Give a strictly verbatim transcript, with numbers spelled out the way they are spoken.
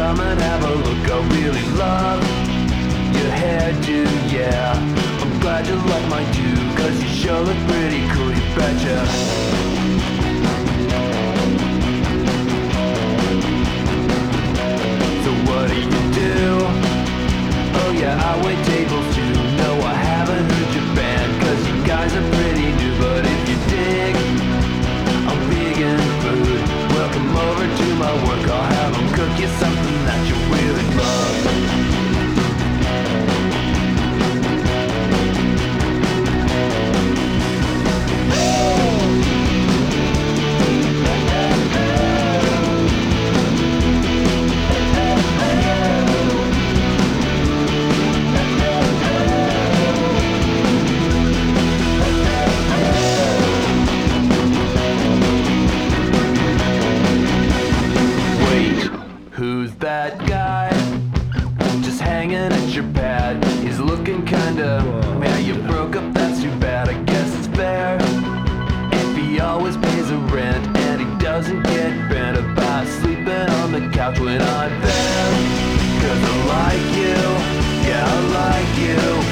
come and have a look. I really love your hairdo, yeah. I'm glad you like mine too, cause you sure look pretty cool, you betcha. So what do you do? Oh yeah, I wait tables too. No, I haven't heard your band, cause you guys are pretty new. But if you dig on vegan food, welcome over to my work. I'll have them cook you something that you really love. Who's that guy just hanging at your pad? He's looking kinda, yeah, you broke up, that's too bad. I guess it's fair if he always pays a rent and he doesn't get bent about sleeping on the couch when I'm there. Cause I like you, yeah, I like you.